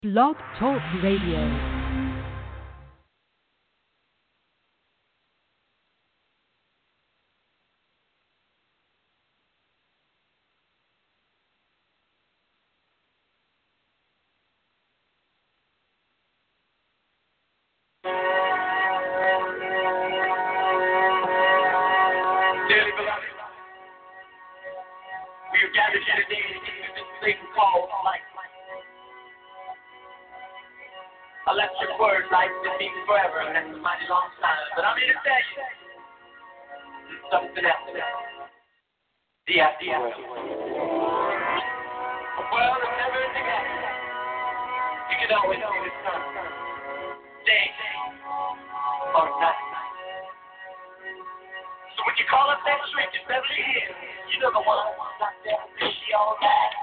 Blog Talk Radio. Electric word life been beating forever, and that's a mighty long time. But I'm here to tell you something else. D.I.D. A world of never ending action. You can always see the sun, day or night. So when you call up that shrink in Beverly Hills, you know the one out there with you all night.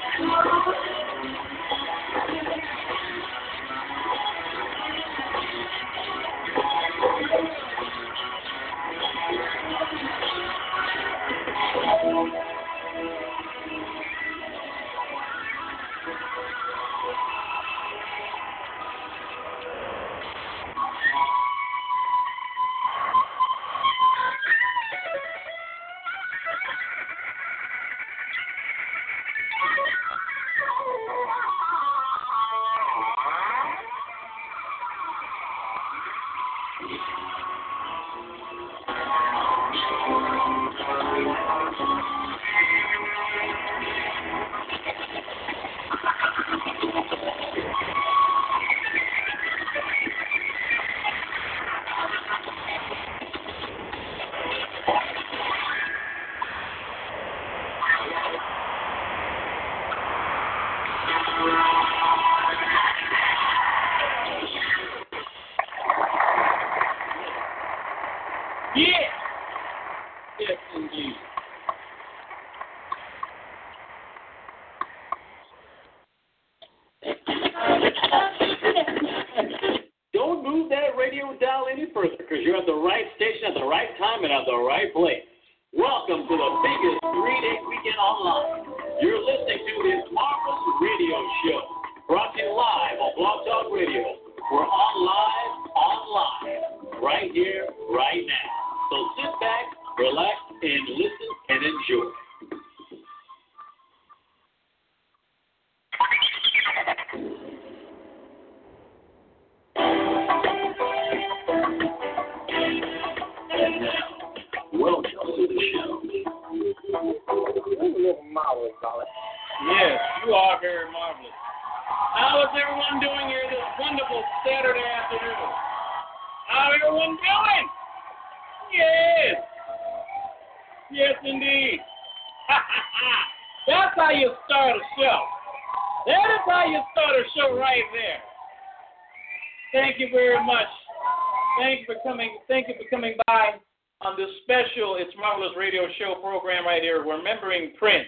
Remembering Prince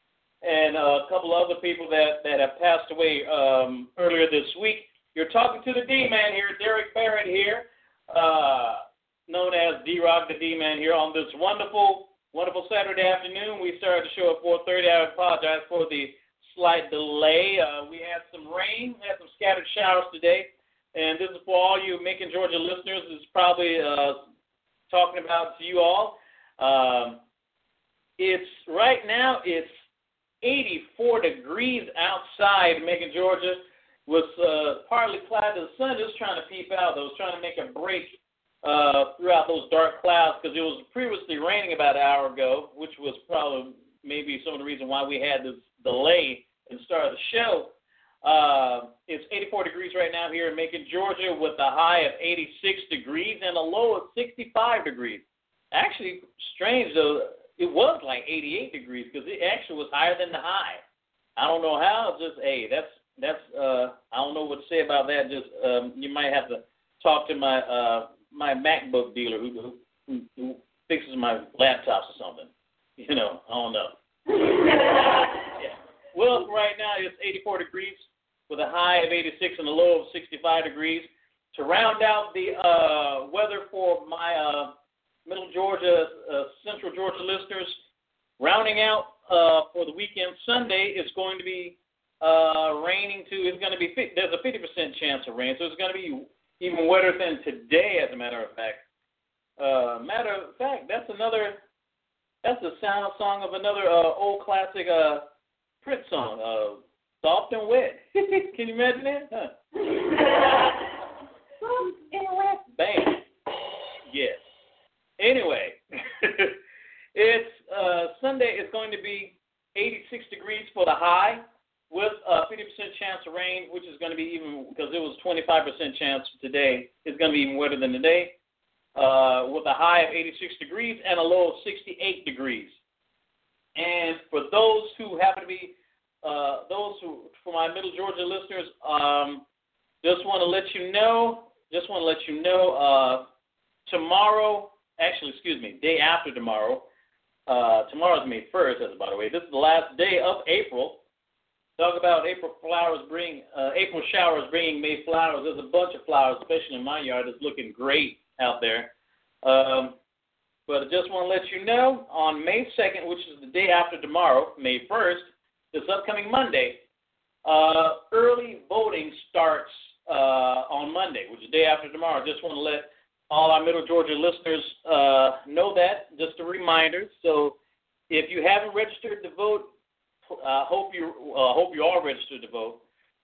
and a couple other people that have passed away earlier this week. You're talking to the D-Man here, Derek Barrett here, known as D-Rock, the D-Man here on this wonderful Saturday afternoon. We started the show at 4:30. I apologize for the slight delay. We had some rain, we had some scattered showers today, and this is for all you Macon, Georgia listeners. This is probably talking about to you all. Right now it's 84 degrees outside Macon, Georgia, with partly cloudy. The sun is trying to peep out. I was trying to make a break throughout those dark clouds because it was previously raining about an hour ago, which was probably maybe some of the reason why we had this delay in the start of the show. It's 84 degrees right now here in Macon, Georgia, with a high of 86 degrees and a low of 65 degrees. Actually, strange though. It was like 88 degrees because it actually was higher than the high. I don't know how. It's just, hey, that's I don't know what to say about that. Just you might have to talk to my my MacBook dealer who fixes my laptops or something. You know, I don't know. Yeah. Well, right now it's 84 degrees with a high of 86 and a low of 65 degrees. To round out the weather for my Middle Georgia, Central Georgia listeners, rounding out for the weekend Sunday, it's going to be raining too. It's going to be there's a 50% chance of rain, so it's going to be even wetter than today. As a matter of fact, that's the song of another old classic Prince song, "Soft and Wet." Can you imagine that? Huh? Bam. Yes. Anyway, it's Sunday. It's going to be 86 degrees for the high, with a 50% chance of rain, which is going to be even, because it was 25% chance today. It's going to be even wetter than today, with a high of 86 degrees and a low of 68 degrees. And for those who happen to be, for my Middle Georgia listeners, just want to let you know, tomorrow. Actually, excuse me, day after tomorrow. Tomorrow's May 1st, by the way. This is the last day of April. Talk about April showers bringing May flowers. There's a bunch of flowers, especially in my yard. It's looking great out there. But I just want to let you know, on May 2nd, which is the day after tomorrow, May 1st, this upcoming Monday, early voting starts on Monday, which is the day after tomorrow. Just want to let all our Middle Georgia listeners know that, just a reminder. So if you haven't registered to vote, hope you are registered to vote,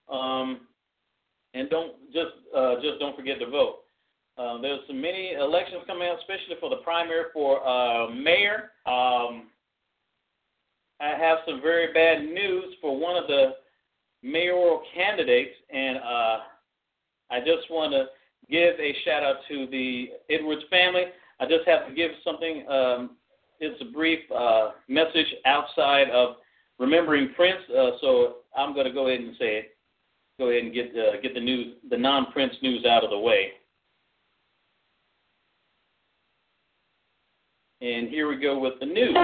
and don't forget to vote. There's so many elections coming up, especially for the primary for mayor. I have some very bad news for one of the mayoral candidates, and I just want to give a shout out to the Edwards family. I just have to give something. It's a brief message outside of remembering Prince, so I'm going to go ahead and say it. Go ahead and get the news, the non-Prince news, out of the way. And here we go with the news.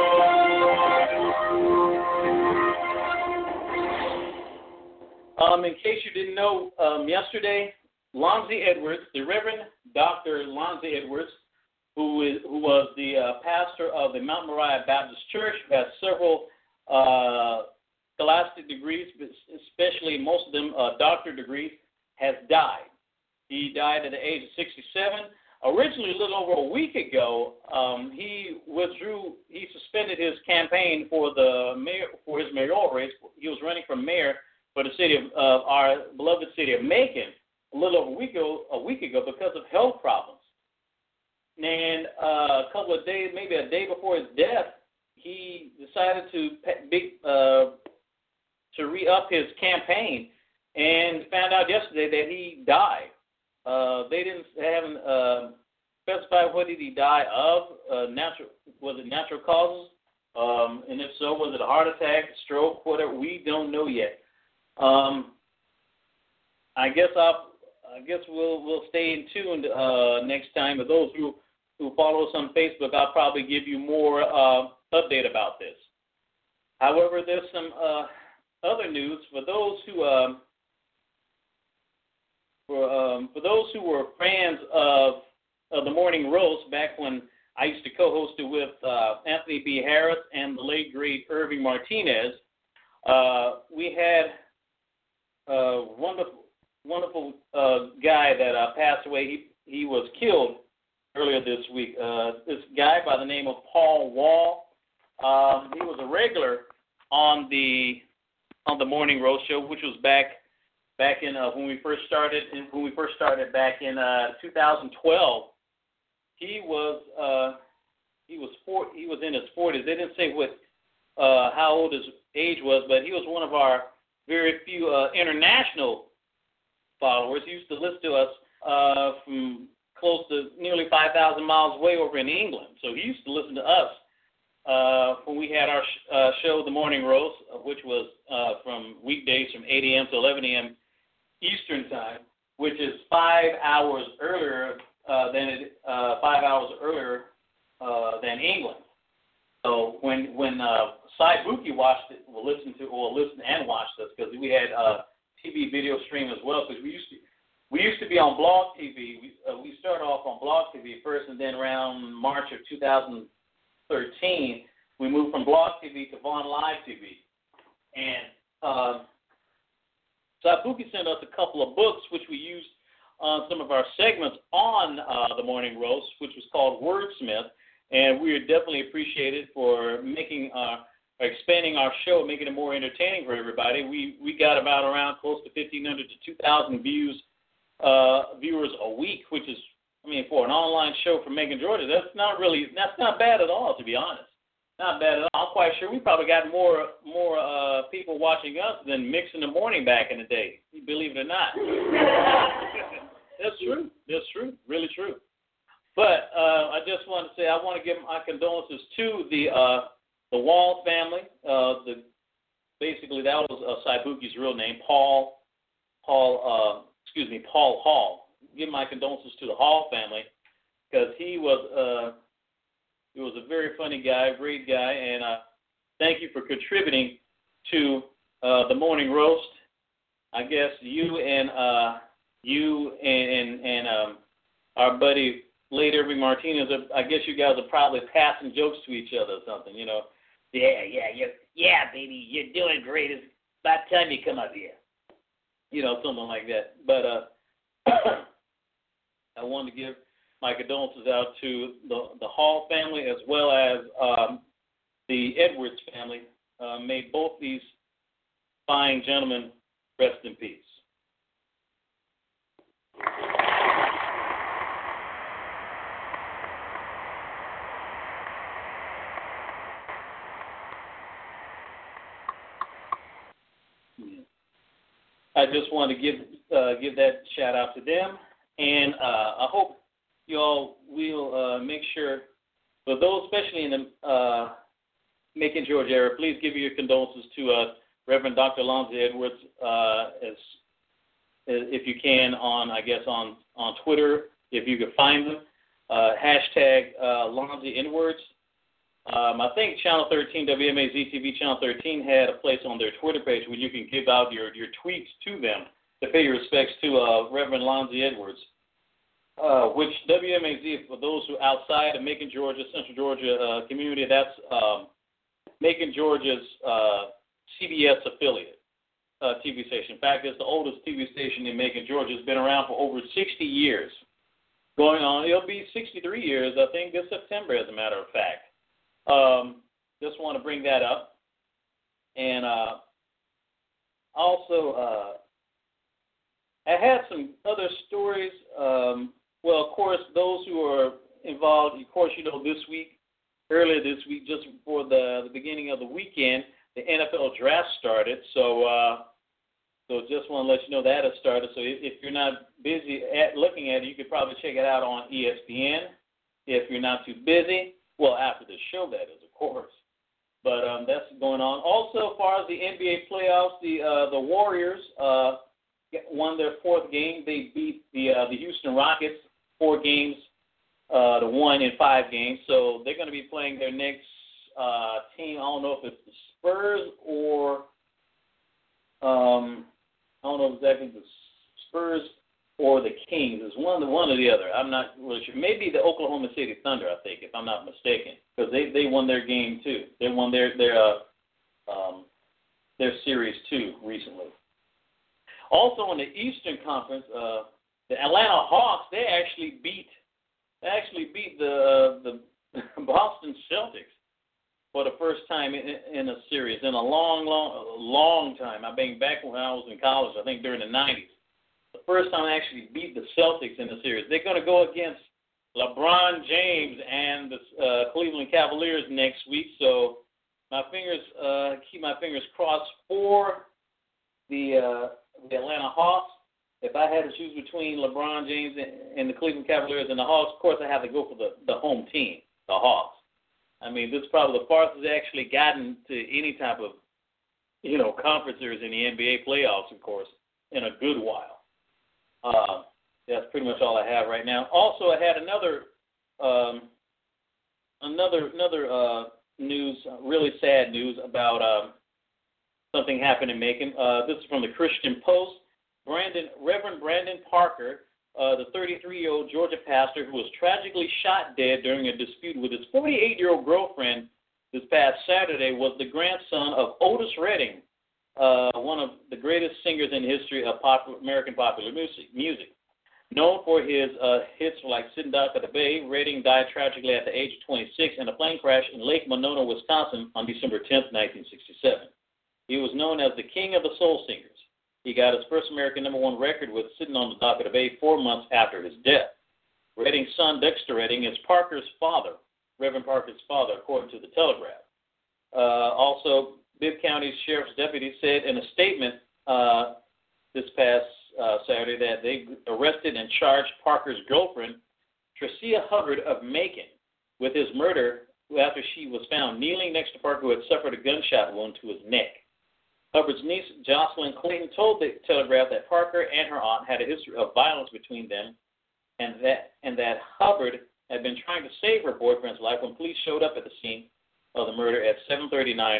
In case you didn't know, yesterday, Lonzie Edwards, the Reverend Dr. Lonzie Edwards, who was the pastor of the Mount Moriah Baptist Church, who has several scholastic degrees, especially most of them doctorate degrees, has died. He died at the age of 67. Originally, a little over a week ago, he suspended his campaign for his mayoral race. He was running for mayor for the city of our beloved city of Macon a little over a week ago because of health problems. And a couple of days, maybe a day before his death, he decided to re-up his campaign, and found out yesterday that he died. They haven't specified what did he die of. Was it natural causes? And if so, was it a heart attack, stroke, whatever? We don't know yet. I guess we'll stay in tune next time. For those who follow us on Facebook, I'll probably give you more update about this. However, there's some other news for those who were fans of the Morning Roast back when I used to co-host it with Anthony B. Harris and the late great Irving Martinez. We had a wonderful guy that passed away. He was killed earlier this week. This guy by the name of Paul Wall. He was a regular on the Morning Roast show, which was back in when we first started back in 2012. He was in his 40s. They didn't say how old his age was, but he was one of our very few international followers. He used to listen to us from close to nearly 5,000 miles away over in England. So he used to listen to us when we had our show, The Morning Roast, which was from weekdays from 8 a.m. to 11 a.m. Eastern Time, which is 5 hours earlier than England. So when Cy Buki watched it, listened and watched us, because we had TV video stream as well. Because we used to be on Blog TV. We started off on Blog TV first, and then around March of 2013, we moved from Blog TV to Vaughn Live TV. And Sabuki sent us a couple of books, which we used on some of our segments on the Morning Roast, which was called Wordsmith. And we are definitely appreciated for expanding our show, making it more entertaining for everybody. We got around close to 1,500 to 2,000 viewers a week, which is, for an online show from Macon, Georgia, that's not bad at all, to be honest. Not bad at all. I'm quite sure we probably got more people watching us than Mix in the Morning back in the day, believe it or not. That's true. Really true. But I just want to say I want to give my condolences to the Wall family. Basically, that was Saibuki's real name, Paul Hall. Give my condolences to the Hall family, because he was a very funny guy, great guy, and thank you for contributing to the morning roast. I guess you and our buddy Late Irving Martinez. I guess you guys are probably passing jokes to each other or something. You know. Yeah, baby, you're doing great. It's about time you come up here. You know, something like that. But I wanted to give my condolences out to the Hall family as well as the Edwards family. May both these fine gentlemen rest in peace. I just want to give that shout out to them, and I hope you all will make sure, for those especially in the Macon, Georgia area, please give your condolences to Reverend Dr. Lonzie Edwards, as if you can, on Twitter, if you could find them, hashtag Lonzie Edwards. I think Channel 13, WMAZ-TV Channel 13 had a place on their Twitter page where you can give out your tweets to them to pay your respects to Reverend Lonzie Edwards, which WMAZ, for those who are outside of Macon, Georgia, Central Georgia community, that's Macon, Georgia's CBS affiliate TV station. In fact, it's the oldest TV station in Macon, Georgia. It's been around for over 60 years. Going on, it'll be 63 years, I think, this September, as a matter of fact. Just want to bring that up. And also, I had some other stories. Well, of course, those who are involved, of course, you know, earlier this week, just before the beginning of the weekend, the NFL draft started. So just want to let you know that has started. So if you're not busy looking at it, you could probably check it out on ESPN. If you're not too busy, well, after the show, that is, of course. But that's going on. Also, as far as the NBA playoffs, the Warriors won their fourth game. They beat the Houston Rockets 4 games to 1 in 5 games. So they're going to be playing their next team. I don't know if it's the Spurs or I don't know exactly the Spurs or the Kings. It's one or the other. I'm not really sure. Maybe the Oklahoma City Thunder, I think, if I'm not mistaken, because they won their game too. They won their series too recently. Also in the Eastern Conference, the Atlanta Hawks they actually beat the Boston Celtics for the first time in a series in a long time. I mean, back when I was in college, I think during the 90s. The first time I actually beat the Celtics in the series. They're going to go against LeBron James and the Cleveland Cavaliers next week. So keep my fingers crossed for the Atlanta Hawks. If I had to choose between LeBron James and the Cleveland Cavaliers and the Hawks, of course I have to go for the home team, the Hawks. I mean, this is probably the farthest it's actually gotten to any type of, conference series in the NBA playoffs, of course, in a good while. That's pretty much all I have right now. Also, I had another news, really sad news about something happened in Macon. This is from the Christian Post. Reverend Brandon Parker, the 33-year-old Georgia pastor who was tragically shot dead during a dispute with his 48-year-old girlfriend this past Saturday, was the grandson of Otis Redding, one of the greatest singers in the history of American popular music. Known for his hits like Sitting Dock at the Bay, Redding died tragically at the age of 26 in a plane crash in Lake Monona, Wisconsin on December 10, 1967. He was known as the King of the Soul Singers. He got his first American #1 record with Sitting on the Dock of the Bay 4 months after his death. Redding's son, Dexter Redding, is Parker's father, Reverend Parker's father, according to the Telegraph. Also, Bibb County Sheriff's deputy said in a statement this past Saturday that they arrested and charged Parker's girlfriend, Tricia Hubbard of Macon, with his murder after she was found kneeling next to Parker, who had suffered a gunshot wound to his neck. Hubbard's niece, Jocelyn Clayton, told the Telegraph that Parker and her aunt had a history of violence between them, and that Hubbard had been trying to save her boyfriend's life when police showed up at the scene of the murder at 7:39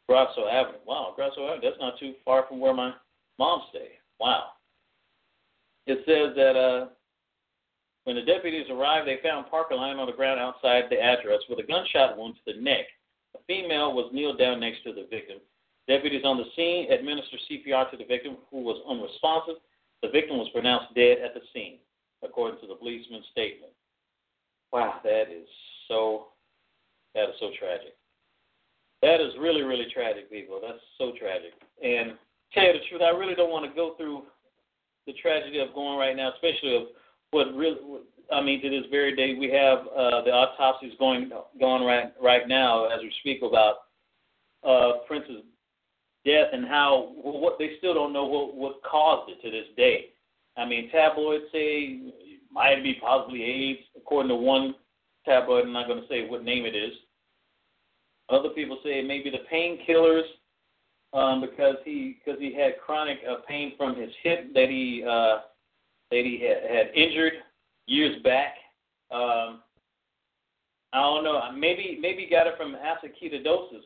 Grasso Avenue. Wow, Grasso Avenue. That's not too far from where my mom stayed. Wow. It says that when the deputies arrived, they found Parker lying on the ground outside the address with a gunshot wound to the neck. A female was kneeled down next to the victim. Deputies on the scene administered CPR to the victim, who was unresponsive. The victim was pronounced dead at the scene, according to the policeman's statement. Wow, that is so tragic. That is really, really tragic, people. That's so tragic. And to tell you the truth, I really don't want to go through the tragedy of going right now, especially of what really, I mean, to this very day, we have the autopsies going right now as we speak about Prince's death and how what they still don't know what caused it to this day. I mean, tabloids say it might be possibly AIDS, according to one tabloid. I'm not going to say what name it is. Other people say it may be the painkillers because he had chronic pain from his hip that he had injured years back. I don't know. Maybe he got it from acid ketosis.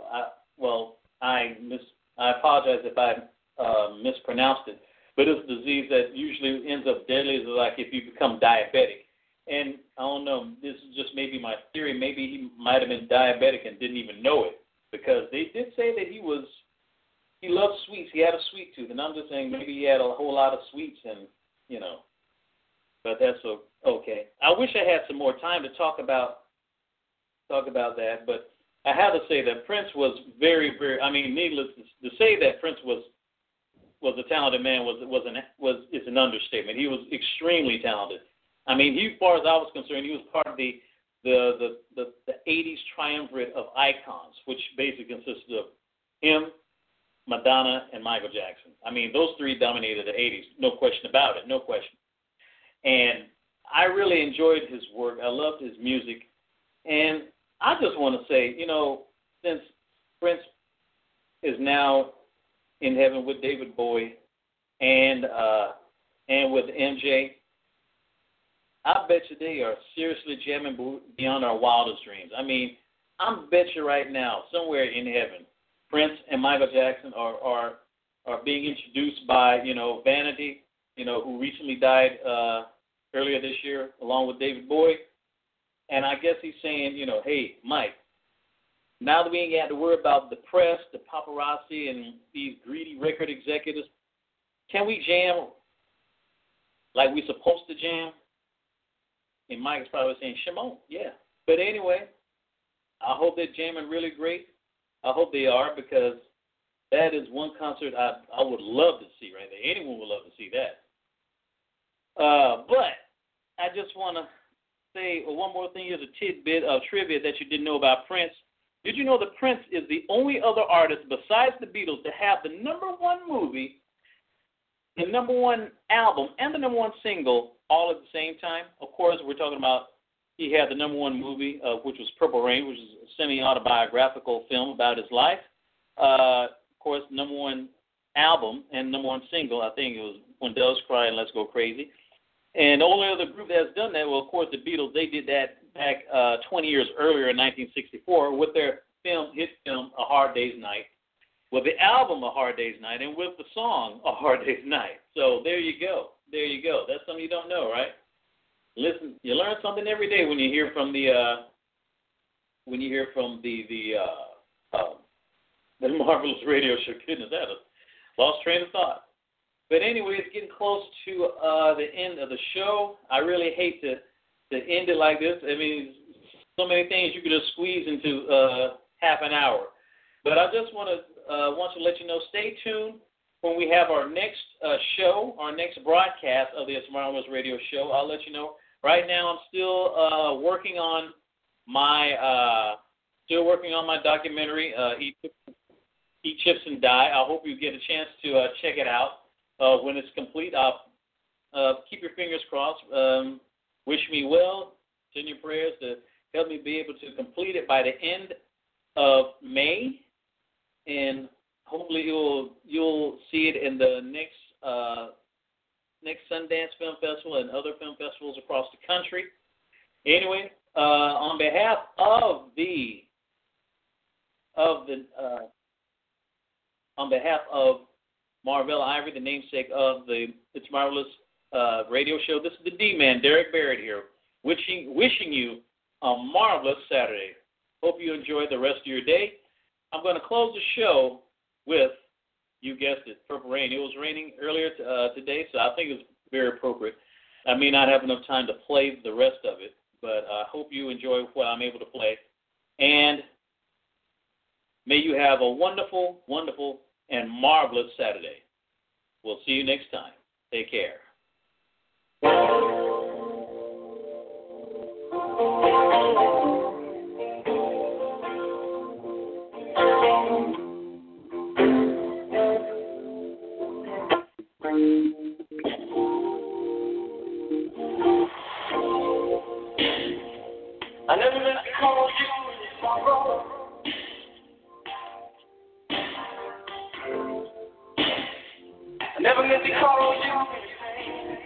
I apologize if I mispronounced it, but it's a disease that usually ends up deadly. It's like if you become diabetic. And I don't know, this is just maybe my theory. Maybe he might have been diabetic and didn't even know it, because they did say that he loved sweets. He had a sweet tooth, and I'm just saying maybe he had a whole lot of sweets, and but that's okay. I wish I had some more time to talk about that, but I have to say that Prince was very, very. I mean, needless to say that Prince was a talented man is an understatement. He was extremely talented. I mean, as far as I was concerned, he was part of the 80s triumvirate of icons, which basically consisted of him, Madonna, and Michael Jackson. I mean, those three dominated the 80s, no question about it, no question. And I really enjoyed his work. I loved his music. And I just want to say, since Prince is now in heaven with David Bowie and with MJ, I bet you they are seriously jamming beyond our wildest dreams. I mean, I bet you right now, somewhere in heaven, Prince and Michael Jackson are being introduced by, Vanity, who recently died earlier this year, along with David Bowie. And I guess he's saying, hey, Mike, now that we ain't got to worry about the press, the paparazzi, and these greedy record executives, can we jam like we're supposed to jam? And Mike's probably saying, Shimon, yeah. But anyway, I hope they're jamming really great. I hope they are, because that is one concert I would love to see right there. Anyone would love to see that. But I just want to say one more thing. Here's a tidbit of trivia that you didn't know about Prince. Did you know that Prince is the only other artist besides the Beatles to have the #1 movie, the #1 album, and the #1 single all at the same time? Of course, we're talking about he had the #1 movie, which was Purple Rain, which is a semi-autobiographical film about his life. Of course, #1 album and #1 single, I think it was When Doves Cry and Let's Go Crazy. And the only other group that has done that, well, of course, the Beatles, they did that back 20 years earlier in 1964 with their hit film, A Hard Day's Night, with the album A Hard Day's Night, and with the song A Hard Day's Night. So there you go. There you go. That's something you don't know, right? Listen, you learn something every day when you hear from the Marvelous Radio Show. Goodness, that was lost train of thought. But anyway, it's getting close to the end of the show. I really hate to end it like this. I mean, so many things you could just squeeze into half an hour. But I just want to let you know, stay tuned when we have our next show, our next broadcast of this Marvelous Radio Show. I'll let you know. Right now, I'm still working on my documentary, Eat Chips and Die. I hope you get a chance to check it out. When it's complete, keep your fingers crossed. Wish me well. Send your prayers to help me be able to complete it by the end of May, and hopefully you'll see it in the next Sundance Film Festival and other film festivals across the country. Anyway, on behalf of the on behalf of Marvella Ivory, the namesake of the It's Marvelous radio show, this is the D-Man, Derek Barrett here, wishing you a marvelous Saturday. Hope you enjoy the rest of your day. I'm going to close the show with, you guessed it, Purple Rain. It was raining earlier today, so I think it's very appropriate. I may not have enough time to play the rest of it, but I hope you enjoy what I'm able to play. And may you have a wonderful, wonderful, and marvelous Saturday. We'll see you next time. Take care. I never meant to call you sorrow. I never meant to call you pain.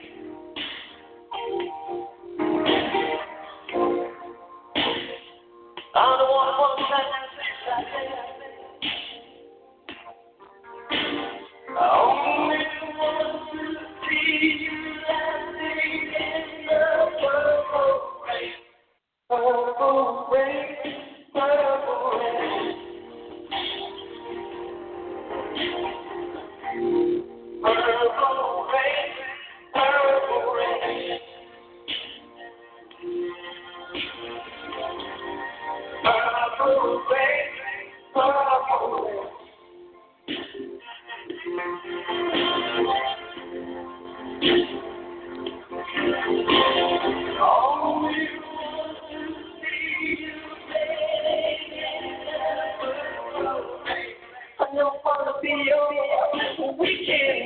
I'm the one who wants I only want to see you laughing in the purple rain. Purple rain, purple rain. Purple rain, purple rain. Purple rain, purple rain. Only want to see you I don't want to be your weekend.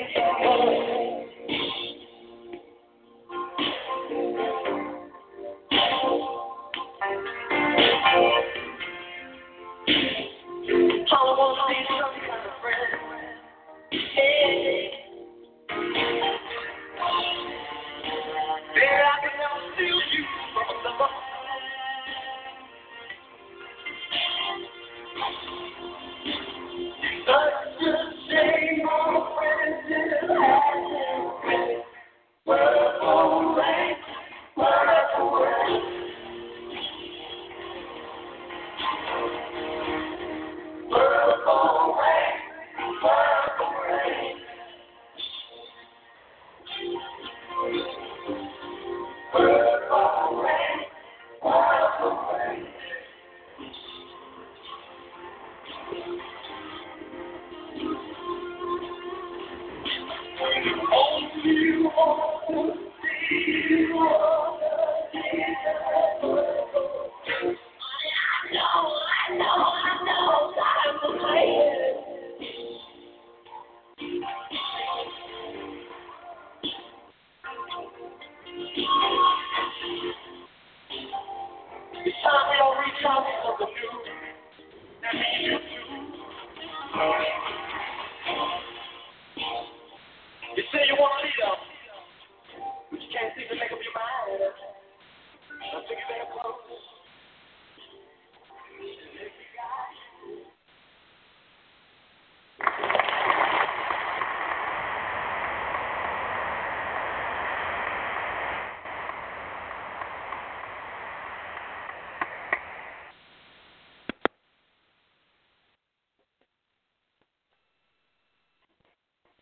I want to see some kind of friend. Hey. There I can never steal you from the bottom. Such a shame, my friends, it hasn't been. Purple rain, purple rain. Purple rain, purple rain. Purple rain, purple rain. Only you want to see you on the I know, I'm the greatest. It's time we don't reach out for the view. That means you